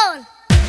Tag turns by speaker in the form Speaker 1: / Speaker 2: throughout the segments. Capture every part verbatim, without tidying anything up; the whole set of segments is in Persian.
Speaker 1: دار.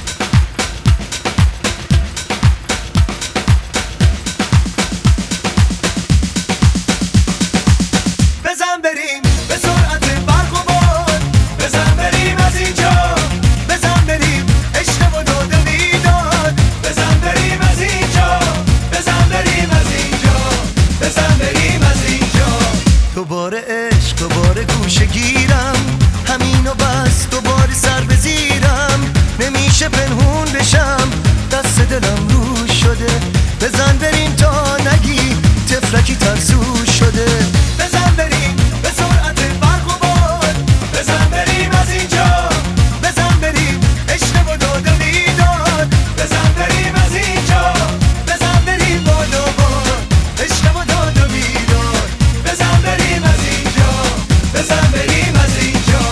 Speaker 2: بزن بریم به سرعت برق و باد، بزن بریم از اینجا، بزن بریم عشق و داد و بیداد، بزن بریم از اینجا، بزن بریم از اینجا، بزن بریم از اینجا. دوباره عشق دوباره گوشه گیرم، همین و بس دوباره سر بزیرم، نمیشه پنهون بشم، دست دلم رو شده، بزن بریم تا نگی تفلکی ترسو شده. بزن بریم به سرعت برق و باد، بزن بریم از اینجا، بزن بریم عشق و داد و بیداد، بزن بریم از اینجا، بزن بریم باد و باد، عشق و داد و بیداد، بزن بریم از اینجا، بزن بریم از اینجا.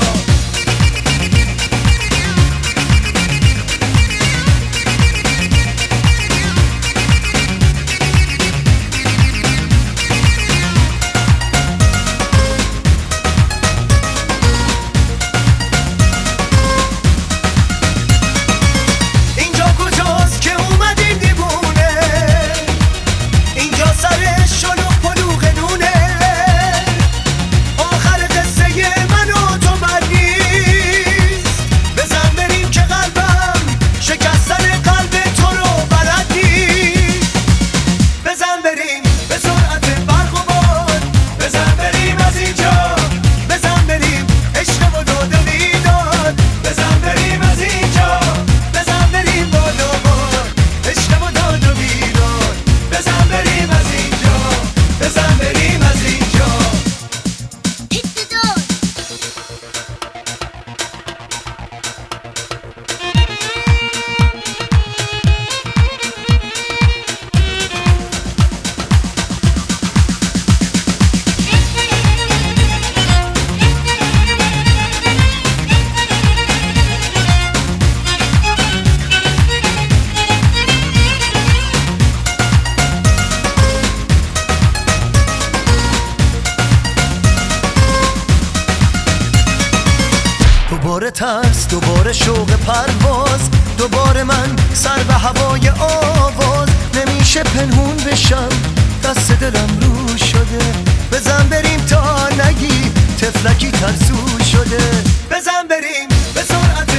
Speaker 2: دوباره ترس دوباره شوق پرواز، دوباره من سر به هوای آواز، نمیشه پنهون بشم، دست دلم رو شده، بزن بریم تا نگی تفلکی ترسو شده. بزن بریم به سرعت